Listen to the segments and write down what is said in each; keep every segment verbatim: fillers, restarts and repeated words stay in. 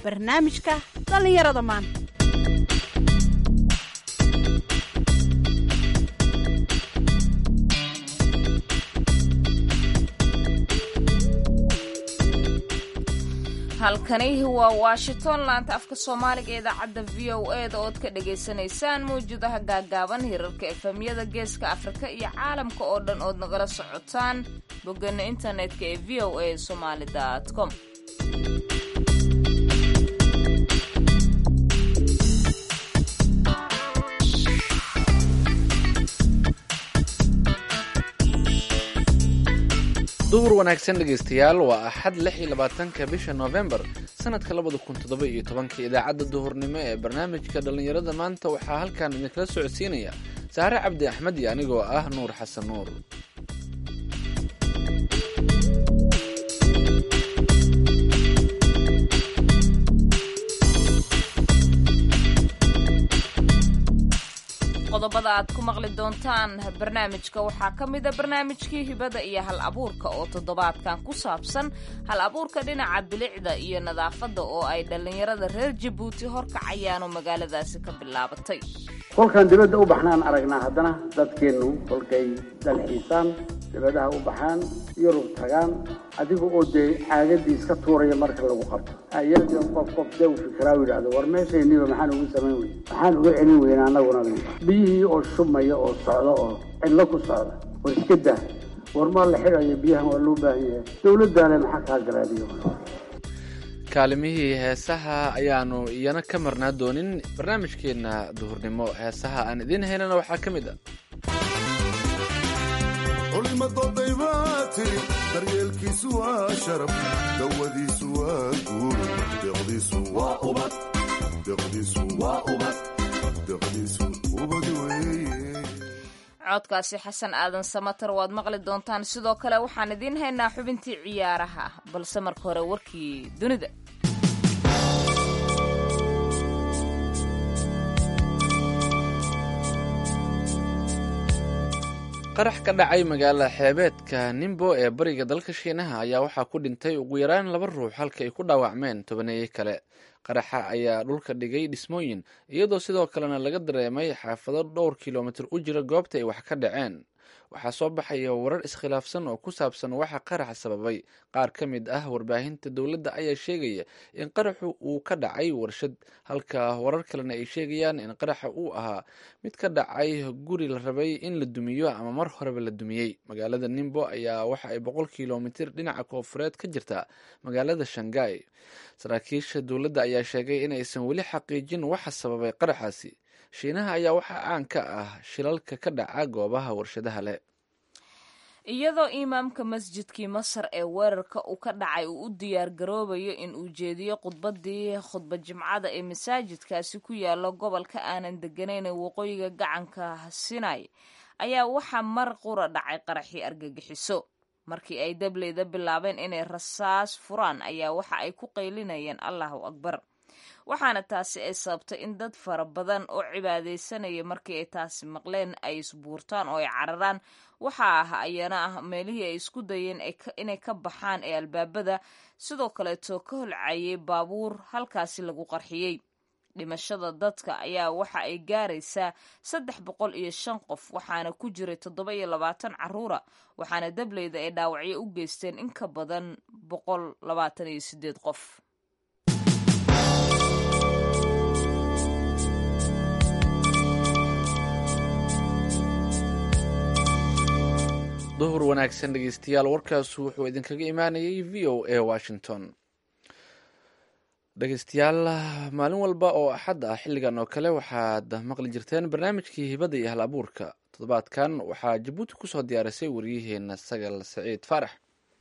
barnaamijka dhallinyarada maanta. halkani waa Washington, laanta afka Soomaaliga ee idaacadda V O A da ood ka dhageysanaysaan mawjadaha gaagaaban hirarka efemyada geeska Afrika iyo caalamka oo dhan ood nagala socotaan bogana internetka ee v o a somali dot com. duhur wanaagsan dhegaystayaal, waa axad lix iyo labaatanka bisha November sanadka labada kun toddoba iyo tobanka. idaacadda duhurnimo ee barnaamijka dhallinyarada maanta waxaa halkan idinkala socodsiinaya Saare Cabdi Axmed iyo anigoo ah Nuur Xasan Nuur. qodobada aad ku maqli doontaan barnaamijka waxaa ka mid a barnaamijkii hibada iyo hal abuurka oo toddobaadkan ku saabsan hal abuurka dhinaca bilicda iyo nadaafadda oo ay dhallinyarada reer Jabuuti horkacayaan oo magaaladaasi ka bilaabatay. kolkaan dibadda u baxnaan aragnaa haddana dadkeennu kolkay dalxiisaan dibadaha u baxaan Yurub tagaan adiga oo dee caagadii iska tuuraya marka lagu qabto ayada qof qof dee u fikraa yiraahdo war meeshayniba maxaan ugu samayn weyn maxaan ugu celin weyn anaguna biyihii oo shumaya oo socdo oo cidlo ku socda oo iska daa war ma la xirayo biyaha waa loo baahan yahay dawladdaana maxaa kaa garaadiyo. kaalimihii heesaha ayaanu iyana ka marnaa doonin barnaamijkeena duhurnimo. heesaha aan idin haynana waxaa ka mid ah culimada daybaati daryeelkiisu waa sharaf dawadiisu waa guur deqdiisu waa ubad deqdiisu waa ubad deqdiisu ubad weeye. codkaasi xasan aadan samatar waad maqli doontaan. sidoo kale waxaan idiin haynaa xubintii ciyaaraha, balse marka hore warkii dunida. qarax ka dhacay magaalada xeebeedka Nimbo ee bariga dalka Shiinaha ayaa waxaa ku dhintay ugu yaraan laba ruux halka ay ku dhaawacmeen tobaneeyo kale. qaraxa ayaa dhulka dhigay dhismooyin iyadoo sidoo kalena laga dareemay xaafado dhowr kiiloomitir u jira goobta ay wax ka dhaceen. waxaa soo baxaya warar iskhilaafsan oo ku saabsan waxa qaraxa sababay. qaar ka mid ah warbaahinta dowladda ayaa sheegaya in qaraxu uu ka dhacay warshad, halka warar kalena ay sheegayaan in qaraxa uu ahaa mid ka dhacay guri la rabay in la dumiyo ama mar horeba la dumiyey. magaalada Nimbo ayaa waxa ay boqol kiiloomitir dhinaca koonfureed ka jirta magaalada Shanghai. saraakiisha dowladda ayaa sheegay in aysan weli xaqiijin waxa sababay qaraxaasi. Shiinaha ayaa waxaa caan ka ah shilalka ka dhaca goobaha warshadaha leh. iyadoo imaamka masjidkii Masar ee weerarka uu ka dhacay uu u diyaar garoobayo in uu jeediyo khudbadii khudbad jimcada ee masaajidkaasi ku yaala gobolka aanan deganayn ee waqooyiga gacanka Sinai, ayaa waxaa mar qura dhacay qaraxii argagixiso. markii ay dableyda bilaabeen inay rasaas furaan ayaa waxa ay ku qaylinayeen Allahu Akbar. waxaana taasi ay sababtay in dad fara badan oo cibaadaysanaya markii ay taasi maqleen ay isbuurtaan oo ay cararaan. waxaa ah ayana ah meelihii ay isku dayeen inay ka baxaan ee albaabada, sidoo kaleeto ka holcayay baabuur halkaasi lagu qarxiyey. dhimashada dadka ayaa waxa ay gaaraysaa saddex boqol iyo shan qof, waxaana ku jiray toddoba iyo labaatan caruura, waxaana dableyda ay dhaawacyo u geysteen in ka badan boqol labaatan iyo sideed qof. duhur wanaagsan dhegaystayaal, warkaasu wuxuu idinkaga imaanayay V O A Washington. dhegaystayaal, maalin walba oo axad ah xilligan oo kale waxaad maqli jirteen barnaamijkii hibada iyo hal abuurka. toddobaadkan waxaa Jabuuti kusoo diyaarisay waryaheena Sagal Saciid Faarax.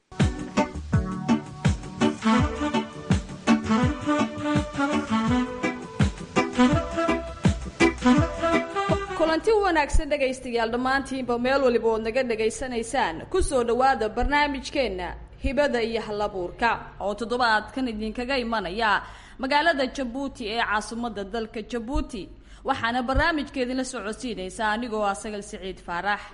kulanti wanaagsan dhegaystayaal dhammaantiinba meel waliba ood naga dhegaysanaysaan kusoo dhowaada barnaamijkeenna hibada iyo hal abuurka oo toddobaadkan idinkaga imanaya magaalada Jabuuti ee caasimadda dalka Jabuuti. waxaana barnaamijkeedina socodsiinaysaa anigoo ah Sagal Saciid Faarax.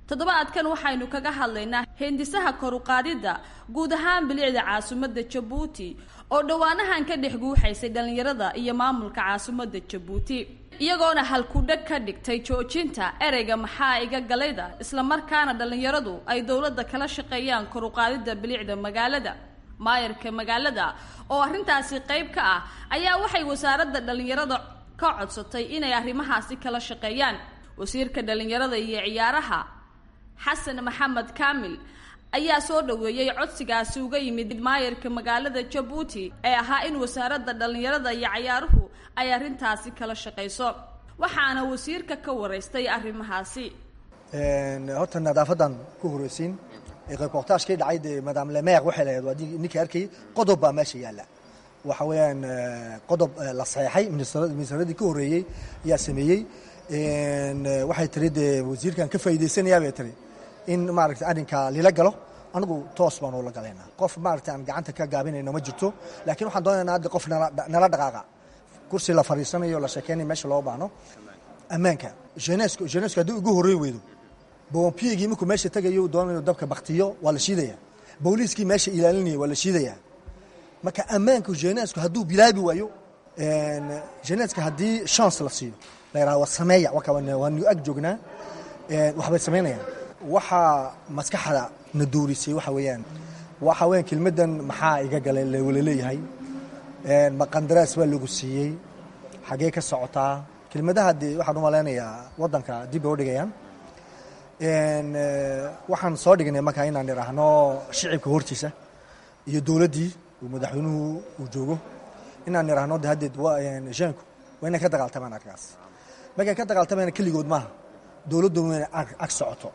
toddobaadkan waxaynu kaga hadlaynaa hindisaha kor u qaadidda guud ahaan bilicda caasimadda Jabuuti oo dhawaanahan ka dhex guuxaysay dhalinyarada iyo maamulka caasimadda Jabuuti iyagoona halkudhag ka dhigtay joojinta ereyga maxaa iga galayda isla markaana dhalinyaradu ay dawladda kala shaqeeyaan kor u qaadidda bilicda magaalada maayarka magaalada oo arrintaasi qayb ka ah ayaa waxay wasaaradda dhalinyarada ka codsatay inay arrimahaasi kala shaqeeyaan wasiirka dhalinyarada iyo ciyaaraha xasan maxamed kaamil ayaa soo dhaweeyay codsigaasi uga yimid maayarka magaalada Jabuuti ee ahaa in wasaaradda dhalinyarada iyo ciyaaruhu ay arrintaasi kala shaqeyso waxaana wasiirka ka wareystay arrimahaasi een horta nadaafadan ku horeysiin ee reportage-kii dhacay de madame le maire waxay leedahay wadii ninka arkay qodob baa meesha yaala waxa weeyaan qodob la saxeexay ministradii ka horeeyay ayaa sameeyay een waxay tiri de wasiirkan ka faa'iideysanayaa bay tiri in maaragtay arrinka lila galo anigu toos baan la galeynaa qof maaragtay aan gacanta ka gaabinayno ma jirto laakiin waxaan doonaynaa qof nala dhaqaaqa kursi la fariisanayo la sheekeynayo meesha loo baahno ammaanka jeunesse jeunesse hadii ugu horeey weydo boompiigii markuu meesha tagayo doonayo dabka baktiyo waa la shiidaya booliiskii meesha ilaalinaya waa la shiidaya marka ammaanka jeunesse haduu bilaabi waayo een jeunesse hadii chance la siiyo la yiraahdo sameeya waxa waan ag joognaa een waxbay sameynayaan waxa maskaxda na doorisay waxa weeyaan waxa weeyaan kelmadan maxaa iga galay la leeyahay een ma qandaraas waa lagu siiyay xagee ka socotaa kelmadaha waxaan u maleynayaa wadanka dib u dhigayaan een waxaan soo dhignay markaa inaan iraahno shicibka hortiisa iyo dawladii uu madaxweynuhu uu joogo inaan iraahno hadda waa een jeanku waa inay ka dagaaltamaan arkaas markay ka dagaaltamaan kaligood maaha dawladdu waa inay ag socoto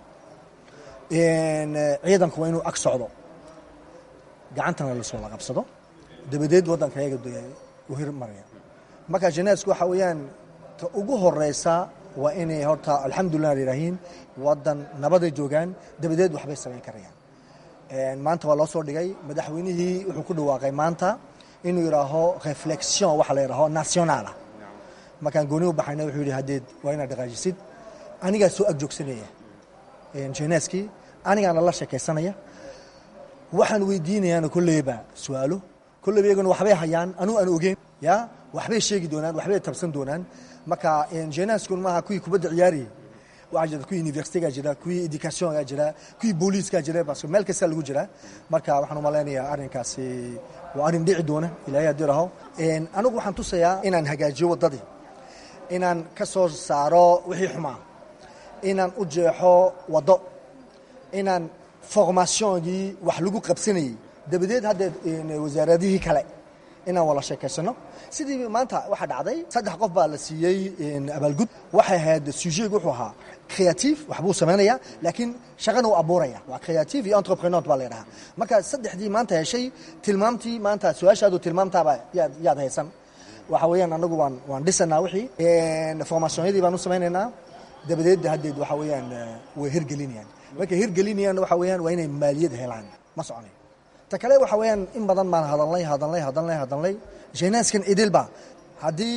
een ciidanku waa inuu ag socdo gacantana la soo la qabsado dabadeed wadanka ayaga u hirmaraya marka jeunesse waxa weeyaan ta ugu horeysa waa inay horta alxamdulillah ilaahin wadan nabad ay joogaan dabadeed waxbay sameyn karayaan een maanta waa loo soo dhigay madaxweynihii wuxuu ku dhawaaqay maanta inuu yiraaho reflexion waxa la yiraaho national markaan gooni u baxayna wuxuu yiri hadeed waa inaad dhaqaajisid aniga soo ag joogsanaya een jeunesse aniga la sheekaysanaya waxaan weydiinayaa kulleeba su'aalo kulleeba iyaguna waxbay hayaan anu aan ogeyn ya waxbay sheegi doonaan waxbay tabsan doonaan marka in jeunesse maaha kuwii kubadda ciyaari waxa jira kuwii university-ga jira kuwii education-ga jira kuwii police-ka jira parce que meel kasta lagu jira marka waxaan u maleynayaa arrinkaasi waa arrin dhici doona ilaahay haddii raho een anigu waxaan tusayaa inaan hagaajiyo wadadii inaan ka soo saaro wixii xumaa inaan u jeexo wado inaan formation-gii wax lagu qabsanayay dabadeed hadda wasaaradihii kale inaan wala sheekaysano sidii maanta waxa dhacday saddex qof baa la siiyay abaalgud waxay ahayd sujet wuxuu ahaa creative wax buu sameynaya laakiin shaqana uu abuuraya waa creative iyo entrepreneur baa leedahay marka saddexdii maanta heshay tilmaamtii maanta su'aashaadu tilmaamtaaba yaad yaad haysan waxa weeyaan anagu waan waan dhisanaa wixii een formation-yadii baan u sameynaynaa dabadeed haddeed waxa weeyaan way hirgelinayaan markay hirgelinayaan waxa weeyaan waa inay maaliyad helaan ma soconayo ta kale waxa weeyaan in badan baan hadalnay hadalnay hadalnay hadalnay jeunesse-kan idilba haddii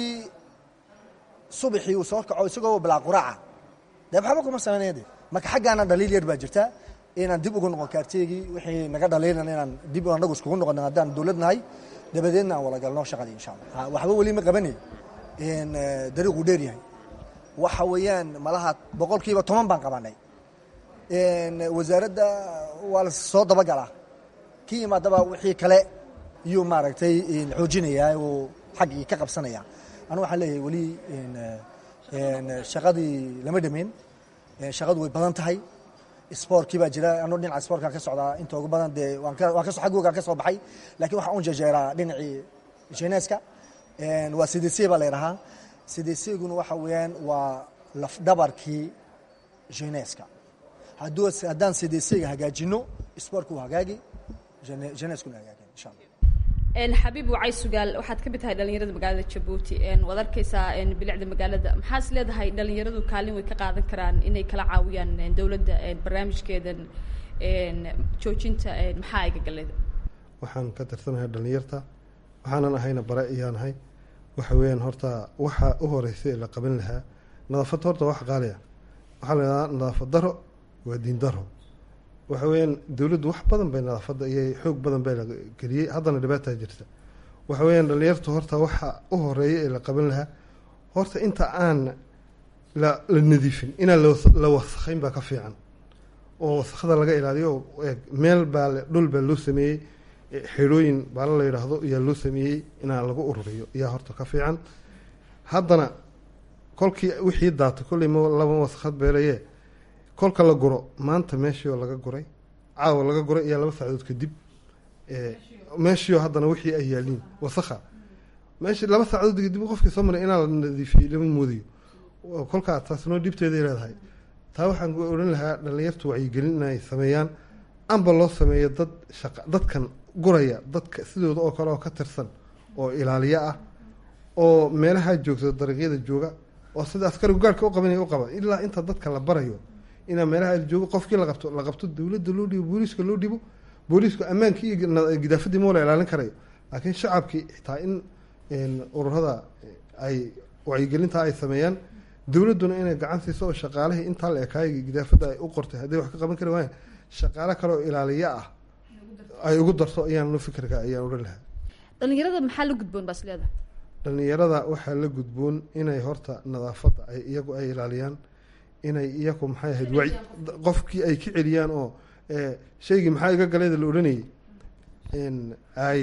subaxii uu soo kaco isagoo bilaa quraaca dee waxba kuma sameynayade marka xaggaana dhaliil yar baa jirta inaan dib ugu noqon kaarteegii wixii naga dhaliilan inaan dib anagu iskugu noqono haddaan dawlad nahay dabadeedna aan wala galno shaqadii insha allah waxba weli ma qabanay in dariiqu dheer yahay waxa weeyaan malaha boqolkiiba toban baan qabanay in wasaaradda waa la soo dabagalaa kii imaadaba wixii kale iyo maaragtay xoojinaya oo xaqii ka qabsanaya anu waxaan leeyahay weli in shaqadii lama dhameyn shaqadu way badan tahay sportkii baa jira anu dhinaca sportka ka socdaa inta ugu badan dee waan ka waan ka soo xagooga ka soo baxay laakiin waxaan u jejeeraa dhinacii jeunesse-ka waa C D C baa leedahaa C D C-guna waxa weeyaan waa laf dhabarkii jeunesse-ka hadduu haddaan C D C-ga hagaajino sportku hagaagi jeunesse-kuna hagaagi insha allah een xabiib wacay sugaal waxaad ka mid tahay dhalinyarada magaalada Jabuuti een wad arkaysaa een bilicda magaalada maxaa is leedahay dhalinyaradu kaalin way ka qaadan karaan inay kala caawiyaan dawladda een barnaamijkeedan een joojinta een maxaa iga galay waxaan ka tirsanahay dhalinyarta waxaanan ahayna bare iyaan ahay waxa weeyaan horta waxa u horeysay la qaban lahaa nadaafad horta wax qaaliya waxa la yiraahdaa nadaafad daro waa diin daro waxa weeyaan dowladdu wax badan bay nadaafadda iyo xoog badan bay la geliyey haddana dhibaataa jirta waxa weeyaan dhalinyartu horta waxa u horeeya ee la qaban lahaa horta inta aan la la nadiifin inaan la wasakhayn baa ka fiican oo wasakhda laga ilaaliyo meel baa dhul baa loo sameeyey xirooyin baa la yidhaahdo ayaa loo sameeyey inaan lagu ururiyo ayaa horta ka fiican haddana kolkii wixii daatay kolley ma laba wasakhad beelaye kolka la guro maanta meeshiioo laga guray caawa laga guray iyo laba saacadood kadib meeshiioo haddana wixii ay yaaliin wasakha meeshii laba saacadood kadib qofkii soo maray inaan la nadiifiyey lama moodiyo kolkaa taasnoo dhibteeday leedahay taa waxaan odhan lahaa dhalinyartu wacyigelin inay sameeyaan amba loo sameeyo dad shaqa dadkan guraya dadka sidooda oo kale oo ka tirsan oo ilaaliyo ah oo meelaha joogto dariiqyada jooga oo sida askarigu gaarka u qabanaya u qaba ilaa inta dadka la barayo inaa meelaha joogo qofkii la qabto la qabto dowladda loo dhibo booliiska loo dhibo booliisku ammaankii iyo gidaafadii moo la ilaalin karayo laakiin shacabkii xitaa in ururada ay wacyigelinta ay sameeyaan dowladduna inay gacan siiso oo shaqaalihii intaa la ekaayay gidaafadda ay u qortay hadday wax ka qaban kari waayaan shaqaale kale oo ilaaliyo ah ay ugu darto ayaan lo fikirka ayaan odhan lahaa dhalinyarada maxaa la gudboon baas leedahay dhalinyarada waxaa la gudboon inay horta nadaafadda ay iyagu ay ilaaliyaan inay iyagu maxay ahayd wac qofkii ay ka celiyaan oo shaygii maxaa iga galayda la odhanayay ay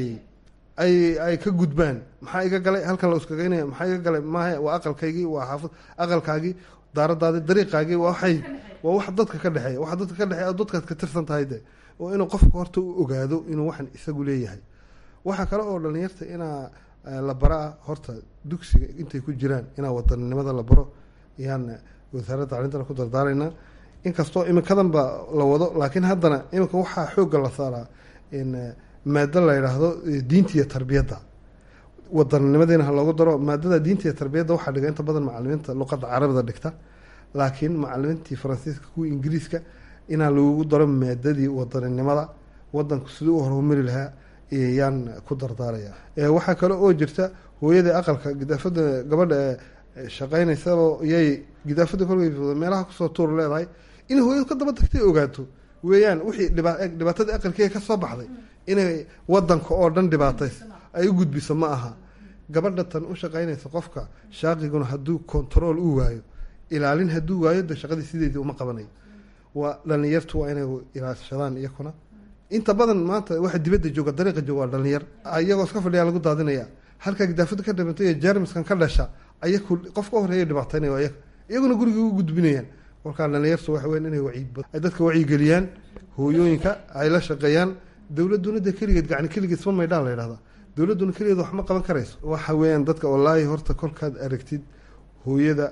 ay ay ka gudbaan maxaa iga galay halkan la iskagaynaya maxaa iga galay maaha waa aqalkaygii waa xaafad aqalkaagii daaradaadii dariiqaagii waa waxay waa wax dadka ka dhexeeya wax dadka ka dhexeeya dadkaad ka tirsan tahay de oo inuu qofku horta u ogaado inuu waxan isagu leeyahay waxaa kale oo dhalinyarta inaa la baraa horta dugsiga intay ku jiraan inaa wadaninimada la baro ayaan wasaaradda tacliintana ku dardaaraynaa inkastoo iminkadan ba la wado laakiin haddana iminka waxaa xoogga la saaraa in maado la yidhaahdo diinta iyo tarbiyadda wadannimadiina ha loogu daro maadada diinta iyo tarbiyadda waxaa dhiga inta badan macalimiinta luqadda carabida dhigta laakiin macalimiintii faransiiska kuwa ingiriiska inaa lagu daro maadadii wadaninimada wadanku sidii u horumari lahaa ayaan ku dardaaraya waxaa kale oo jirta hooyadii aqalka gidaafada gabadha shaqaynaysaba iyay gidaafada kolkay meelaha kusoo tuur leedahay in hooyadu ka daba tagtay ogaato weeyaan wixii dhibaatada aqalkeega ka soo baxday inay wadanka oo dhan dhibaatays ay u gudbiso ma aha gabadha tan u shaqaynaysa qofka shaaqiguna hadduu control u waayo ilaalin hadduu waayo de shaqadii sideedii uma qabanayo waa dhalinyartu waa inay ilaashadaan iyakuna inta badan maanta waxa dibadda jooga dariiqa jooga waa dhalinyar iyagoo iska fadhiyaa lagu daadinaya halkaa gidaafada ka dhimantay iyo jermiskan ka dhasha ayaku qofka horeeya dhibaataynaya iyaga iyaguna guriga u gudbinayaan kolkaa dhalinyartu waxa weyn inay wacyi ay dadka wacyigeliyaan hooyooyinka ay la shaqeeyaan dowladduna de keligeed gacni keligeed isma maydhaan la yidhahdaa dowladduna keligeed wax ma qaban karayso waxa weeyaan dadka wallaahi horta kolkaad aragtid hooyada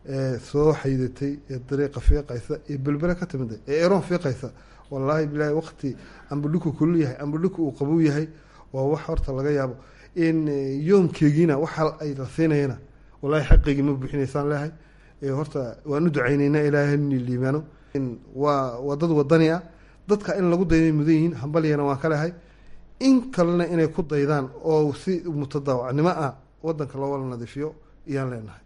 soo xaydatay ee dariiqa fiiqaysa ee belbere ka timida ee eroon fiiqaysa wallaahi bilaahi waqti amba dhuku kulul yahay amba dhuku uu qabow yahay waa wax horta laga yaabo in yoomkeegiina waxa ay la siinayana wallaahi xaqeygii ma buuxinaysaan leehay horta waan u ducaynaynaa ilaahay liimaano waa waa dad wadani ah dadka in lagu dayday mudan yihiin hambalyana waan ka lehay in kalena inay ku daydaan oo si mutadaawacnimo ah wadanka loo wala nadiifiyo iyaan leenahay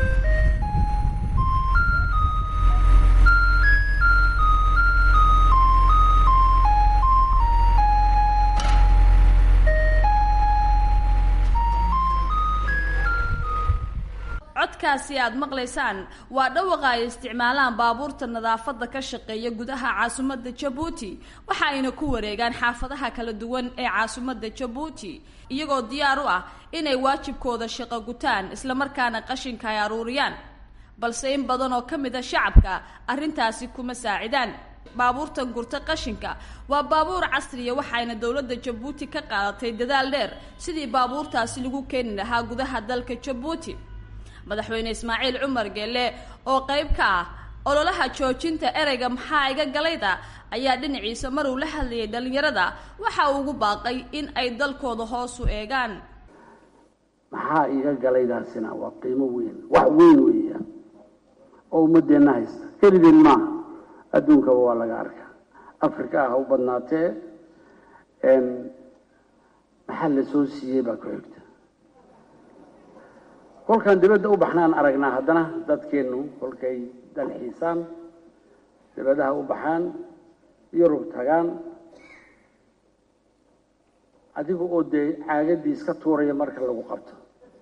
codkaasi aad maqlaysaan waa dhawaqa ay isticmaalaan baabuurta nadaafadda ka shaqeeya gudaha caasimadda Jabuuti waxa ayna ku wareegaan xaafadaha kala duwan ee caasimadda Jabuuti iyagoo diyaar u ah inay waajibkooda shaqo gutaan isla markaana qashinka ay aruuriyaan balse in badan oo kamid ah shacabka arrintaasi kuma saacidaan baabuurtan gurta qashinka waa baabuur casri ah waxayna dawladda Jabuuti ka qaadatay dadaal dheer sidii baabuurtaasi lagu keeni lahaa gudaha dalka Jabuuti madaxweyne Ismaaciil Cumar Geelle oo qayb ka ah ololaha joojinta ereyga maxaa iga galayda ayaa dhinaciisa mar uu la hadlayay dhalinyarada waxa uu ugu baaqay in ay dalkooda hoos u eegaan maxaa iga galaydaasina waa qiimo weyn wax weyn weeyaan oo ummadeena haysta kelidin ma adduunka waa laga arkaa Afrika ah u badnaatee een maxaa la soo siiyay baa ku xigta kolkaan dibadda u baxnaan aragnaa haddana dadkeenu kolkay dalxiisaan dibadaha u baxaan yurub tagaan adiga oo dee caagadii iska tuuraya marka lagu qabto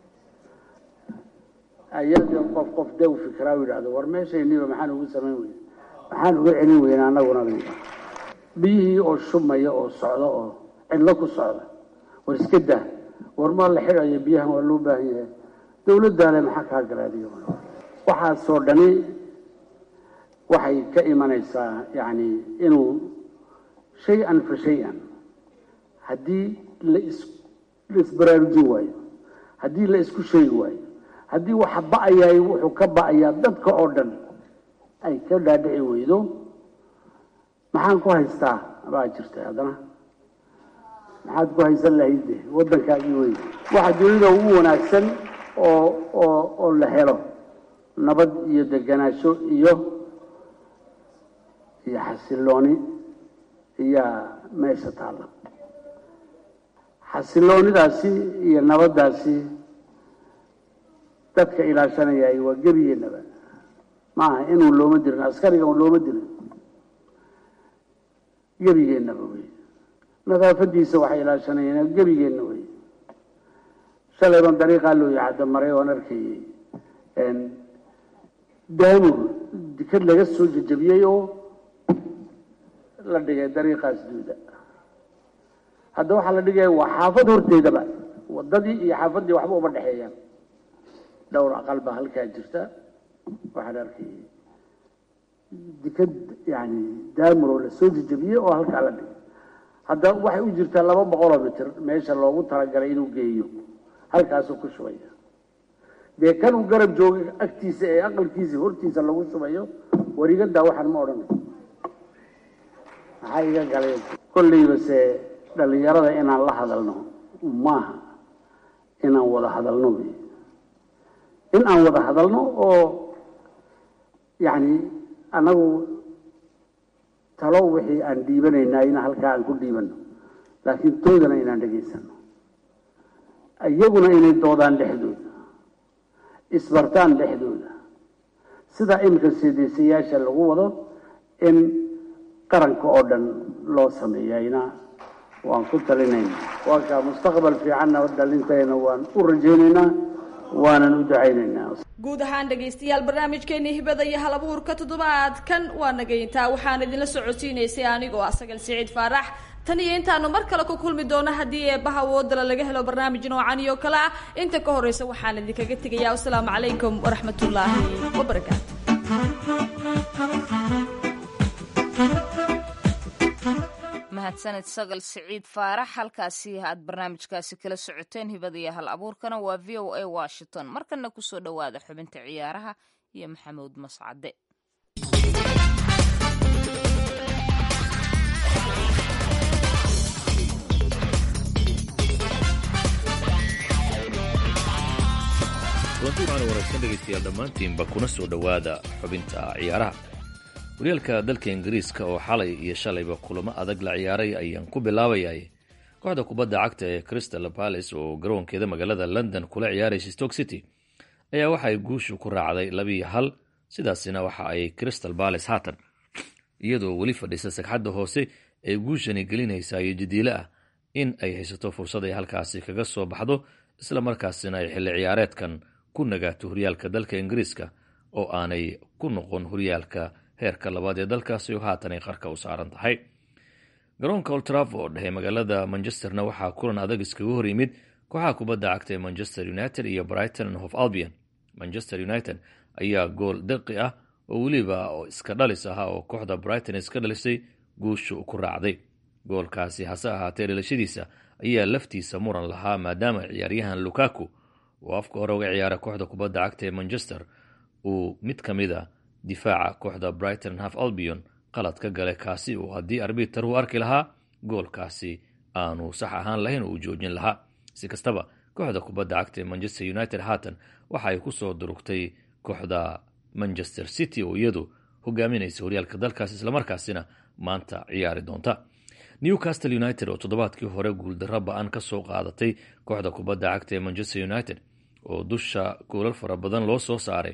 ayada qof qof dee u fikiraa u yidhaahdo war meeshayniba maxaan ugu samayn weyne maxaan uga celin weyne annaguna biyihii oo shubmaya oo socda oo cidlo ku socda war iska dah war maa la xidhayo biyahan waa loo baahan yahay dowladdaale maxaa kaa galaadiyo waxaasoo dhani waxay ka imanaysaa yacni inuu shay-an fa shay-an haddii la is la isbaraarujin waayo haddii la isku sheegi waayo haddii waxa ba'ayaay wuxuu ka ba'ayaa dadka oo dhan ay ka dhaadhici weydo maxaan ku haystaa baa jirtay haddana maxaad ku haysan lahayde waddankaagii wey waxa dunida ugu wanaagsan oo oo oo la helo nabad iyo deganaansho iyo iyo xasilooni iyaa meesha taalla xasiloonidaasi iyo nabaddaasi dadka ilaashanayay waa gebigeennaba maaha inuu looma dirin askariga un looma dirin gebigeennaba wey nadaafadiisa waxay ilaashanayeen gebigeenna wey shalay baan dariiqaa loo yacada maray oon arkayay daamur dikad laga soo jejabiyey oo la dhigay dariiqaas duuda hadda waxaa la dhigaya waa xaafad horteedaba waddadii iyo xaafaddii waxba uma dhexeeyaan dhowr aqal baa halkaa jirta waxaan arkayay dikad yani daamur oo la soo jejabiyey oo halkaa la dhigay hadda waxay u jirtaa laba boqoloo mitir meesha loogu talagalay inuu geeyo halkaasuu ku shubaya dee kan uu garab jooga agtiisa ee aqalkiisa hortiisa lagu shubayo warigadaa waxaan ma odhanayo maxaa iga galay kolleyba se dhallinyarada inaan la hadalno maaha inaan wada hadalno wey in aan wada hadalno oo yacni annagu talo wixii aan dhiibanaynaa in halkaa aan ku dhiibano laakiin toodana inaan dhegaysano iyaguna inay doodaan dhexdooda isbartaan dhexdooda sidaa iminka sidiisayaasha lagu wado in qaranka oo dhan loo sameeyayna waan ku talinaynaa waa kaa mustaqbal fiicanna dhalintayna waan u rajaynaynaa waanan u ducaynaynaa guud ahaan dhegaystayaal barnaamijkeeni hibada iyo hal abuurka toddobaadkan waa nagayntaa waxaan idinla socodsiinaysay anigoo asagal siciid faarax tan iyo intaanu mar kale ku kulmi doono haddii eebbaha woodala laga helo barnaamij noocan iyo kale ah inta ka horeysa waxaan idinkaga tegayaa wasalaamu calaykum waraxmatullaahi wabarakaatu mahadsanid sagal siciid faarax halkaasi aad barnaamijkaasi kala socoteen hibada iyo hal abuurkana waa v o a washington markana kusoo dhowaada xubinta ciyaaraha iyo maxamuud mascade kulanti waxaana wanaagsan dhegaystayaal dhammaantiinba kuna soo dhowaada xubinta ciyaaraha horyaalka dalka ingiriiska oo xalay iyo shalayba kulamo adag la ciyaaray ayaan ku bilaabayay kooxda kubadda cagta ee crystal palace oo garoonkeeda magaalada london kula ciyaaraysa stoke city ayaa waxa ay guushu ku raacday labiiyo hal sidaasina waxa ay crystal palace haatan iyadoo weli fadhisa sagxadda hoose ee guushani gelinaysa iyo jadiile ah in ay haysato fursad ay halkaasi kaga soo baxdo isla markaasina ay xilli ciyaareedkan ku nagaato horyaalka dalka ingiriiska oo aanay ku noqon horyaalka heerka labaad ee dalkaasi oo haatan ay qarka u saaran tahay garoonka Old Trafford ee magaalada Manchesterna waxaa kulan adag iskaga hor yimid kooxaha kubadda cagta ee Manchester United iyo Brighton and Hove Albion. Manchester United ayaa gool daqiiq ah oo weliba oo iska dhalis ahaa oo kooxda Brighton iska dhalisay guushu ku raacday. Goolkaasi hase ahaatee dhalashadiisa ayaa laftiisa muran lahaa maadaama ciyaaryahan Lukaku oo afka hore uga ciyaara kooxda kubadda cagta ee Manchester uu mid ka mid ah difaaca kooxda Brighton and Hove Albion qalad ka galay kaasi oo haddii arbiter uu arki lahaa goolkaasi aanu sax ahaan lahayn uu joojin lahaa. Si kastaba kooxda kubadda cagta ee Manchester United haatan waxa ay ku soo durugtay kooxda Manchester City oo iyadu hogaaminaysa horyaalka dalkaas isla markaasina maanta ciyaari doonta. Newcastle United oo toddobaadkii hore guuldarro ba'an ka soo qaadatay kooxda kubadda cagta ee Manchester United oo dusha goolal fara badan loo soo saaray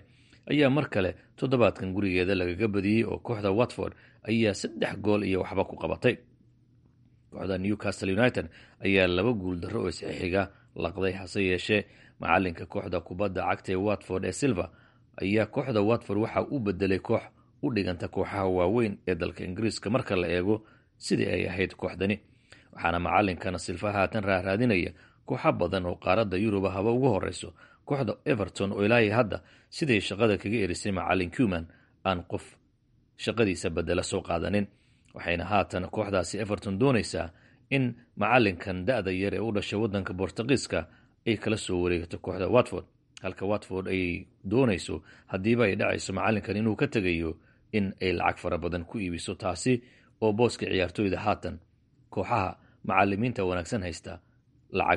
ayaa mar kale toddobaadkan gurigeeda lagaga badiyey oo kooxda watford ayaa saddex gool iyo waxba ku qabatay. kooxda newcastle united ayaa laba guul darro oo isxixiga laqday, hase yeeshee macalinka kooxda kubadda cagta ee watford ee silva ayaa kooxda watford waxa u bedelay koox u dhiganta kooxaha waaweyn ee dalka ingiriiska marka la eego sidii ay ahayd kooxdani, waxaana macalinkana silva haatan raaraadinaya kooxa badan oo qaaradda yuruba haba ugu horeyso kooxda everton oo ilaahay hadda siday shaqada kaga erisay macalin cuman aan qof shaqadiisa bedela soo qaadanin, waxayna haatan kooxdaasi everton doonaysaa in macalinkan da-da yar ee u dhashay wadanka bortugiiska ay kala soo wareegto kooxda watford, halka watford ay doonayso haddiiba ay dhacayso macalinkan inuu ka tegayo in ay lacag fara badan ku iibiso, taasi oo booska ciyaartooyda haatan kooxaha macalimiinta wanaagsan haysta lacag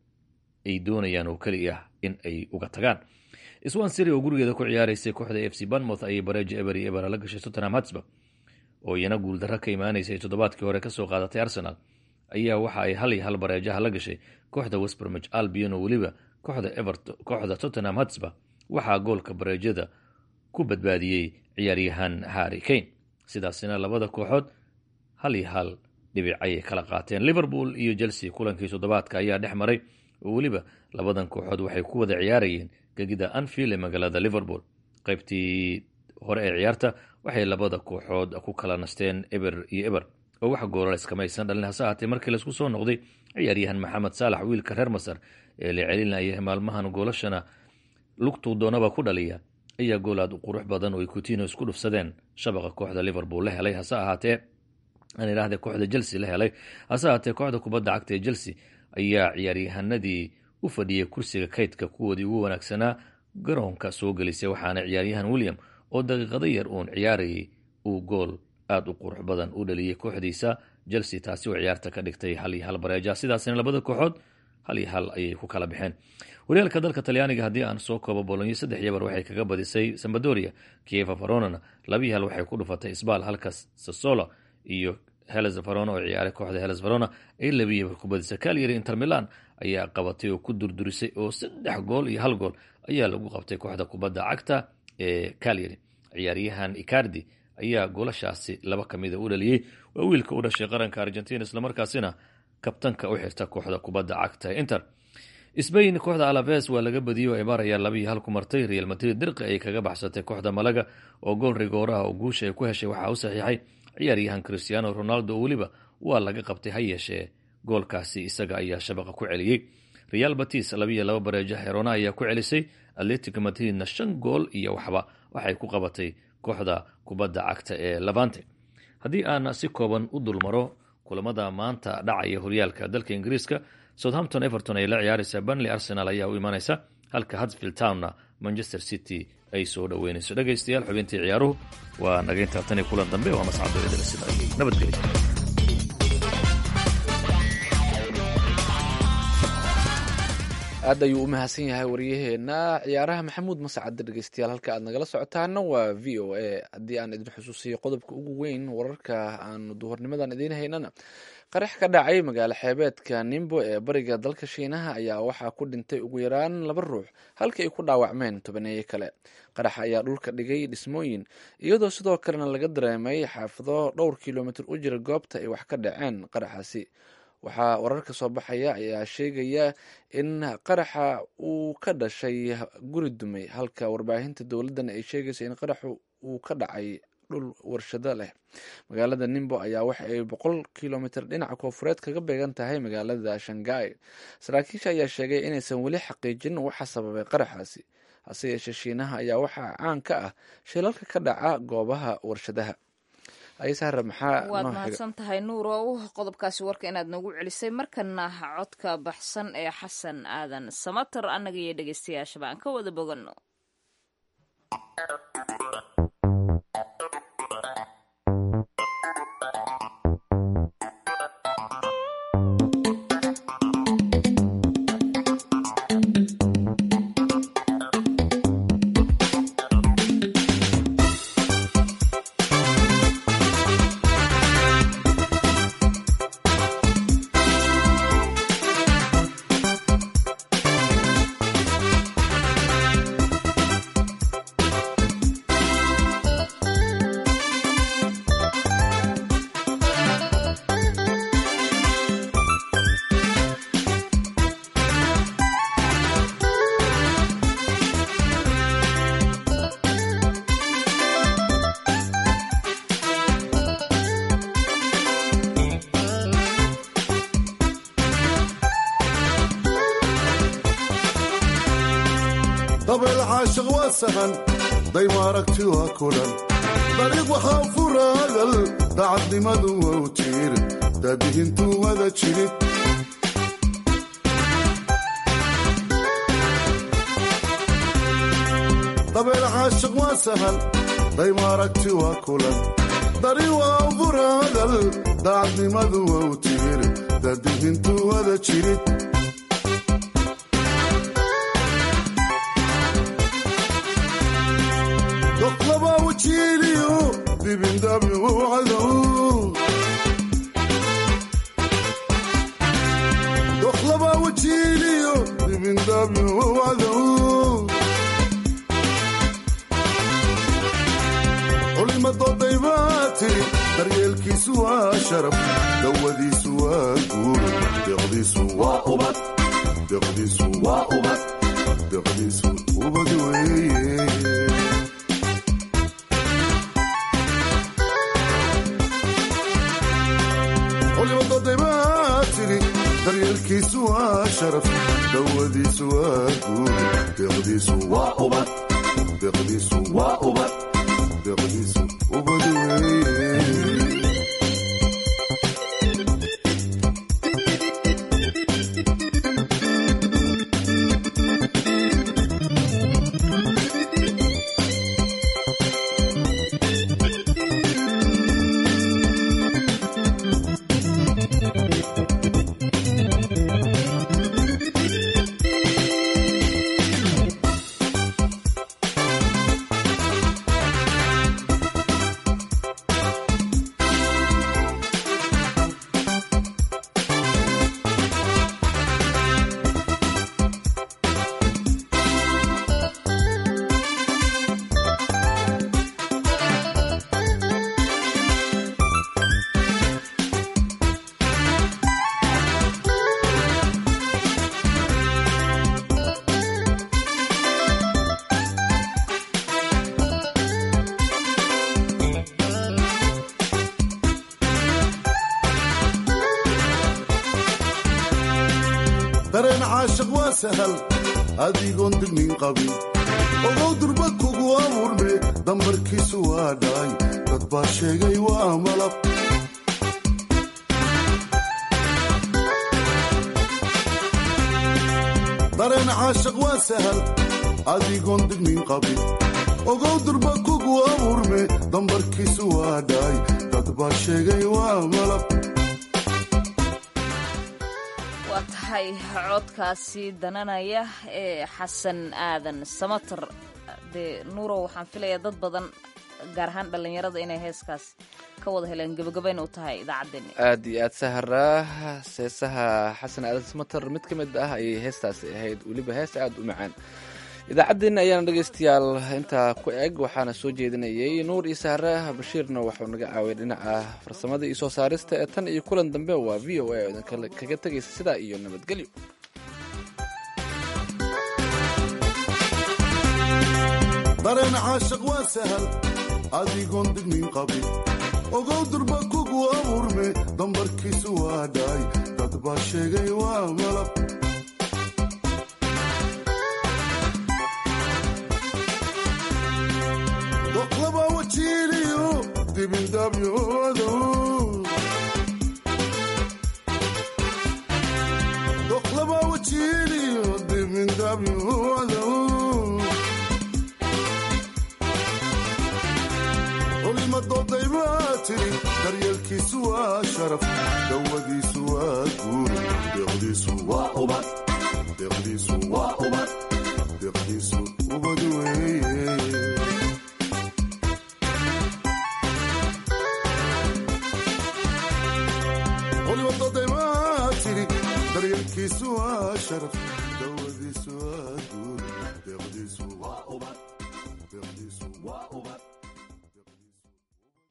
ay doonayaan oo keliya in ay uga tagaan. Swansea City oo gurigeeda ku ciyaaraysay kooxda F C Bournemouth ayay bareejo eber iyo eber la gashay Tottenham Hotspur oo iyana guuldarro ka imaanaysay toddobaadkii hore kasoo qaadatay Arsenal ayaa waxa ay hal iyo hal bareejaha la gashay kooxda West Bromwich Albion oo weliba kooxda Everton kooxda Tottenham Hotspur waxaa goolka bareejada ku badbaadiyey ciyaaryahan Harry Kane, sidaasina labada kooxood hal iyo hal dhibic ayay kala qaateen. Liverpool iyo Chelsea kulankii toddobaadka ayaa dhex maray oo weliba labadan kooxood waxay ku wada ciyaarayeen gegida Anfield ee magaalada Liverpool. qaybtii hore ee ciyaarta waxay labada kooxood ku kala nasteen eber iyo eber oo wax goolal iskamaysan dhalin, hase ahaatee markii laisku soo noqday ciyaaryahan maxamed saalax wiilka reer masar ee la celinaya maalmahan goolashana lugtuu doonaba ku dhaliya ayaa gool aad u qurux badan oo ay Coutinho isku dhufsadeen shabaqa kooxda Liverpool la helay, hase ahaatee aan iraahday kooxda Chelsea la helay hase ahaatee kooxda kubadda cagta ee Chelsea ayaa ciyaaryahanadii u fadhiyay kursiga kaydka kuwoodii ugu wanaagsanaa garoonka soo gelisay, waxaana ciyaaryahan William oo daqiiqado yar uun ciyaarayay uu gool aad u qurux badan u dhaliyay kooxdiisa Chelsea, taasi oo ciyaarta ka dhigtay hal iyo hal bareeja, sidaasina labada kooxood hal iyo hal ayay ku kala baxeen. Horyaalka dalka Talyaaniga haddii aan soo koobo, Bologna saddex iyo eber waxay kaga badisay Sampdoria, Chievo Verona laba iyo hal waxay ku dhufatay Spal, halka Sassuolo iyo Hellas Verona oo ciyaaray kooxda Hellas Verona ay laba iyo eber ku badisay. Cagliari Inter Milan ayaa qabatay oo ku durdurisay oo saddex gool iyo hal gool ayaa lagu qabtay kooxda kubadda cagta ee Cagliari. ciyaaryahan Icardi ayaa goolashaasi laba kamida u dhaliyay, waa wiilka u dhashay qaranka Argentina isla markaasina kabtanka u xirta kooxda kubadda cagta ee Inter. Spain kooxda Alaves waa laga badiyay oo Eibar ayaa laba iyo hal ku martay. Real Madrid dirqi ay kaga baxsatay kooxda Malaga oo gool rigooraha oo guusha ay ku heshay waxaa u saxiixay ciyaaryahan Cristiano Ronaldo oo weliba waa laga qabtay ha yeeshee goolkaasi isaga ayaa shabaqa ku celiyey. Real Betis laba iyo laba bareejo Girona ayaa ku celisay. Atletico Madridna shan gool iyo waxba waxay ku qabatay kooxda kubadda cagta ee Levante. haddii aan si kooban u dulmaro kulamada maanta dhacaya horyaalka dalka Ingiriiska, Southampton Everton ay la ciyaaraysaa, Burnley Arsenal ayaa u imanaysa, halka Huddersfield Townna Manchester City ay soo dhaweynayso. dhegaystayaal xubintii ciyaaruhu waa nageynta tan iyo kulan dambe waa mascado idil sida ay nabadgelyo. aad ayuu u mahadsan yahay waryaheena ciyaaraha maxamuud mascad. dhegeystayaal halka aad nagala socotaana waa v o a. haddii aan idin xusuusiyo qodobka ugu weyn wararka aanu duhurnimadan idiin haynana, qarax ka dhacay magaalo xeebeedka Nimbo ee bariga dalka Shiinaha ayaa waxaa ku dhintay ugu yaraan laba ruux halka ay ku dhaawacmeen tobaneeyo kale. qaraxa ayaa dhulka dhigay dhismooyin iyadoo sidoo kalena laga dareemay xaafado dhowr kilomitir u jira goobta ay wax ka dhaceen qaraxaasi. waxaa wararka soo baxaya ayaa sheegaya in qaraxa uu ka dhashay guri dumay, halka warbaahinta dowladdan ay sheegaysa in qaraxu uu ka dhacay dhul warshado leh. magaalada Nimbo ayaa waxa ay boqol kilomitir dhinaca koonfureed kaga beegan tahay magaalada Shanghai. saraakiisha ayaa sheegay inaysan weli xaqiijin waxa sababay qaraxaasi, hase yeeshee Shiinaha ayaa waxaa caan ka ah shilalka ka dhaca goobaha warshadaha. waad mahadsan tahay nuurow, qodobkaasi warka inaad noogu celisay. markana codka baxsan ee xasan aadan samatar annaga iyo dhegeystayaashaba aan ka wada bogano. sahan dayma aragti waa kulan dariiq waxaa furaadal dacadnimadu waa u tiir daadihintuu wada jirid dabeel caashiq waa sahan dayma aragti waa kulan dariiq waa furaadal dacadnimadu waa u tiir daadihintuu wada jirid doqlaba wajiiliyo dibindabyo cadow doqlaba wajiiliyo dibindabyo cadow culimadooday baa tiri daryeelkiisu waa sharaf dawadiisu waa guur deqdiisu waa ubad deqdiisu waa ubad deqdiisu ubad weeye daryeelkiisu waa sharaf dawadiisu waa guur deqdiisu waa ubad deqdiisu waa ubad deqdiisu ubad weeye dareen caashiq waa sahal adigoon dignin qabin ogow durba kugu abuurme dambarkiisu waa dhaay dad baa sheegay waa malab dareen caashiq waa sahal adigoon dignin qabin ogow durba kugu abuurme dambarkiisu waa dhaay dad baa sheegay waa malab waa tahay codkaasi dananaya ee xasan aadan samatar dee nuurow waxaan filayaa dad badan gaar ahaan dhallinyarada inay heeskaas ka wada heleen gabagabayna u tahay idaacaddeenni aad iyo aad sahara seesaha xasan aadan samatar mid ka mid ah ayay heestaasi ahayd weliba hees aad u macaan idaacaddeenna ayaana dhegaystayaal intaa ku eg waxaana soo jeedinayay nuur iyo sahra bashiirna waxuu naga caawiyay dhinaca farsamada iyo soo saarista ee tan iyo kulan dambe waa v o a oo idin kaga tegaysa sidaa iyo nabadgelyo dareen caashiq waa sahal adigoon dignin qabin ogow durba kugu abuurme dambarkiisu waa dhaay dad baa sheegay waa malab doqlaba wajiiliyo dibindabyo cadow doqlaba wajiiliyo dibindabyo cadow culimadooday baa tiri daryeelkiisu waa sharaf dawadiisu waa guur deqdiisu waa ubad deqdiisu waa ubad deqdiisu ubad weeye culimadooday baa tiri daryeelkiisu waa sharaf